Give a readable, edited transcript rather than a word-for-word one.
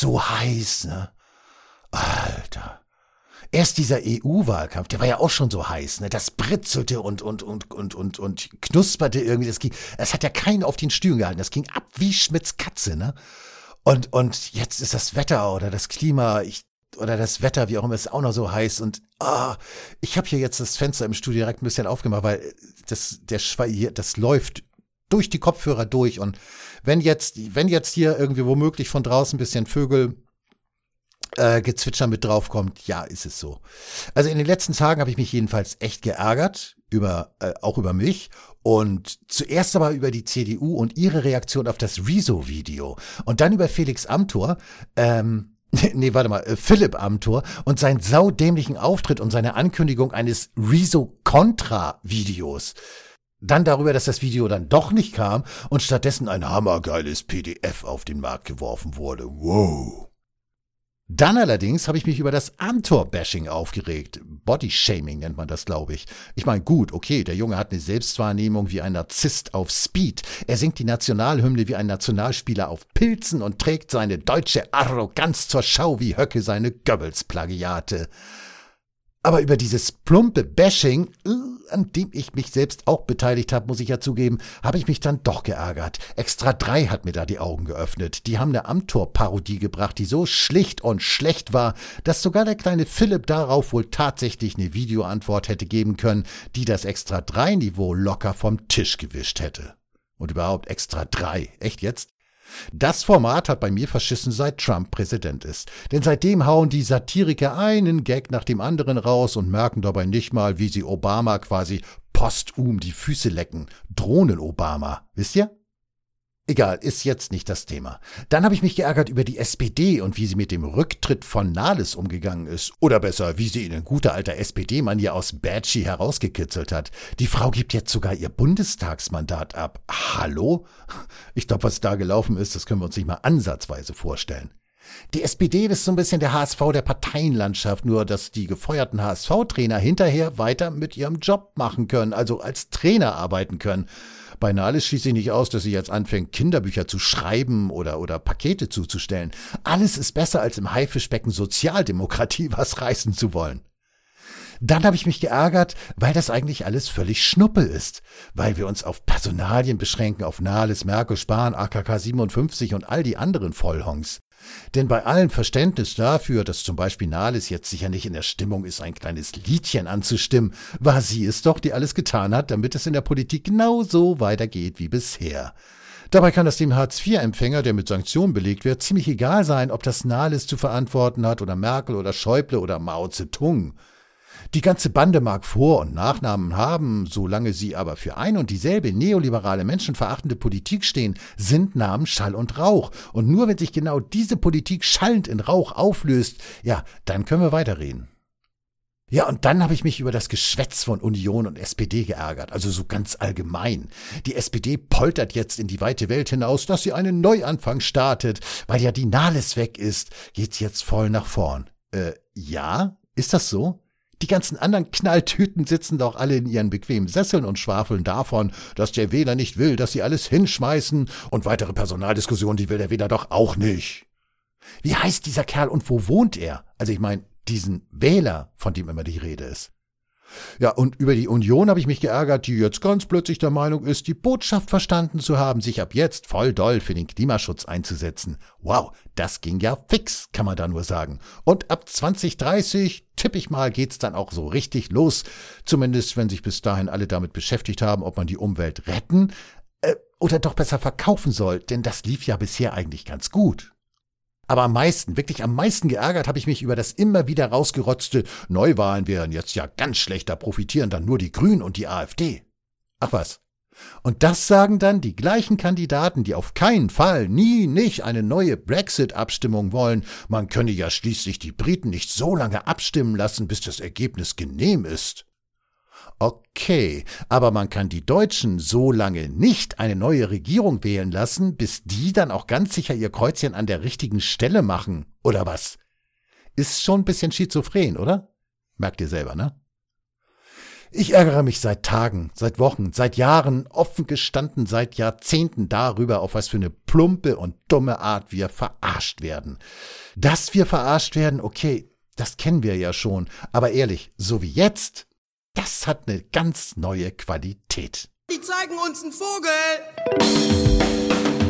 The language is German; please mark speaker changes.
Speaker 1: so heiß, ne? Alter. Erst dieser EU-Wahlkampf, der war ja auch schon so heiß, ne? Das britzelte und knusperte irgendwie. Das hat ja keinen auf den Stühlen gehalten. Das ging ab wie Schmitz Katze, ne? Und jetzt ist das Wetter oder das Klima, oder das Wetter, wie auch immer, ist auch noch so heiß. Und ich habe hier jetzt das Fenster im Studio direkt ein bisschen aufgemacht, weil das läuft durch die Kopfhörer durch. Und wenn jetzt hier irgendwie womöglich von draußen ein bisschen Vögel Gezwitscher mit draufkommt, ja, ist es so. Also in den letzten Tagen habe ich mich jedenfalls echt geärgert, auch über mich. Und zuerst aber über die CDU und ihre Reaktion auf das Rezo-Video. Und dann über Felix Amthor, Philipp Amthor und seinen saudämlichen Auftritt und seine Ankündigung eines Rezo-Contra-Videos. Dann darüber, dass das Video dann doch nicht kam und stattdessen ein hammergeiles PDF auf den Markt geworfen wurde. Wow. Dann allerdings habe ich mich über das Amthor-Bashing aufgeregt. Bodyshaming nennt man das, glaube ich. Ich meine, gut, okay, der Junge hat eine Selbstwahrnehmung wie ein Narzisst auf Speed. Er singt die Nationalhymne wie ein Nationalspieler auf Pilzen und trägt seine deutsche Arroganz zur Schau wie Höcke seine Goebbels-Plagiate. Aber über dieses plumpe Bashing, an dem ich mich selbst auch beteiligt habe, muss ich ja zugeben, habe ich mich dann doch geärgert. Extra 3 hat mir da die Augen geöffnet. Die haben eine Amthor-Parodie gebracht, die so schlicht und schlecht war, dass sogar der kleine Philipp darauf wohl tatsächlich eine Videoantwort hätte geben können, die das Extra 3-Niveau locker vom Tisch gewischt hätte. Und überhaupt Extra 3. Echt jetzt? Das Format hat bei mir verschissen, seit Trump Präsident ist. Denn seitdem hauen die Satiriker einen Gag nach dem anderen raus und merken dabei nicht mal, wie sie Obama quasi posthum die Füße lecken. Drohnen-Obama, wisst ihr? Egal, ist jetzt nicht das Thema. Dann habe ich mich geärgert über die SPD und wie sie mit dem Rücktritt von Nahles umgegangen ist. Oder besser, wie sie ihn in guter alter SPD-Manier aus Badschi herausgekitzelt hat. Die Frau gibt jetzt sogar ihr Bundestagsmandat ab. Hallo? Ich glaube, was da gelaufen ist, das können wir uns nicht mal ansatzweise vorstellen. Die SPD ist so ein bisschen der HSV der Parteienlandschaft, nur dass die gefeuerten HSV-Trainer hinterher weiter mit ihrem Job machen können, also als Trainer arbeiten können. Bei Nahles schließe ich nicht aus, dass sie jetzt anfängt, Kinderbücher zu schreiben oder Pakete zuzustellen. Alles ist besser, als im Haifischbecken Sozialdemokratie was reißen zu wollen. Dann habe ich mich geärgert, weil das eigentlich alles völlig Schnuppe ist. Weil wir uns auf Personalien beschränken, auf Nahles, Merkel, Spahn, AKK 57 und all die anderen Vollhongs. Denn bei allem Verständnis dafür, dass zum Beispiel Nahles jetzt sicher nicht in der Stimmung ist, ein kleines Liedchen anzustimmen, war sie es doch, die alles getan hat, damit es in der Politik genauso weitergeht wie bisher. Dabei kann es dem Hartz-IV-Empfänger, der mit Sanktionen belegt wird, ziemlich egal sein, ob das Nahles zu verantworten hat oder Merkel oder Schäuble oder Mao Zedong. Die ganze Bande mag Vor- und Nachnamen haben, solange sie aber für ein und dieselbe neoliberale, menschenverachtende Politik stehen, sind Namen Schall und Rauch. Und nur wenn sich genau diese Politik schallend in Rauch auflöst, ja, dann können wir weiterreden. Ja, und dann habe ich mich über das Geschwätz von Union und SPD geärgert, also so ganz allgemein. Die SPD poltert jetzt in die weite Welt hinaus, dass sie einen Neuanfang startet. Weil ja die Nahles weg ist, geht's jetzt voll nach vorn. Ja? Ist das so? Die ganzen anderen Knalltüten sitzen doch alle in ihren bequemen Sesseln und schwafeln davon, dass der Wähler nicht will, dass sie alles hinschmeißen, und weitere Personaldiskussionen, die will der Wähler doch auch nicht. Wie heißt dieser Kerl und wo wohnt er? Also ich meine, diesen Wähler, von dem immer die Rede ist. Ja, und über die Union habe ich mich geärgert, die jetzt ganz plötzlich der Meinung ist, die Botschaft verstanden zu haben, sich ab jetzt voll doll für den Klimaschutz einzusetzen. Wow, das ging ja fix, kann man da nur sagen. Und ab 2030, tippe ich mal, geht's dann auch so richtig los. Zumindest, wenn sich bis dahin alle damit beschäftigt haben, ob man die Umwelt retten oder doch besser verkaufen soll, denn das lief ja bisher eigentlich ganz gut. Aber wirklich am meisten geärgert habe ich mich über das immer wieder rausgerotzte Neuwahlen wären jetzt ja ganz schlecht, da profitieren dann nur die Grünen und die AfD. Ach was. Und das sagen dann die gleichen Kandidaten, die auf keinen Fall, nicht eine neue Brexit-Abstimmung wollen. Man könne ja schließlich die Briten nicht so lange abstimmen lassen, bis das Ergebnis genehm ist. Okay, aber man kann die Deutschen so lange nicht eine neue Regierung wählen lassen, bis die dann auch ganz sicher ihr Kreuzchen an der richtigen Stelle machen, oder was? Ist schon ein bisschen schizophren, oder? Merkt ihr selber, ne? Ich ärgere mich seit Tagen, seit Wochen, seit Jahren, offen gestanden seit Jahrzehnten darüber, auf was für eine plumpe und dumme Art wir verarscht werden. Dass wir verarscht werden, okay, das kennen wir ja schon. Aber ehrlich, so wie jetzt, das hat eine ganz neue Qualität.
Speaker 2: Die zeigen uns einen Vogel.